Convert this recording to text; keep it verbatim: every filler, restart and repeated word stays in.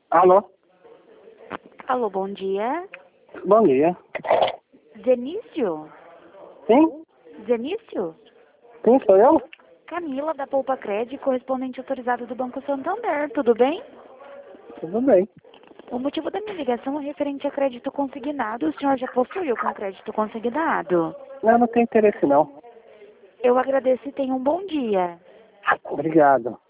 Alô? Alô, bom dia. Bom dia. Zenício? Sim? Zenício? Sim, sou eu? Camila, da Poupa Cred, correspondente autorizado do Banco Santander, tudo bem? Tudo bem. O motivo da minha ligação é referente a crédito consignado. O senhor já possuiu com crédito consignado? Não, não tem interesse não. Eu agradeço e tenha um bom dia. Obrigado.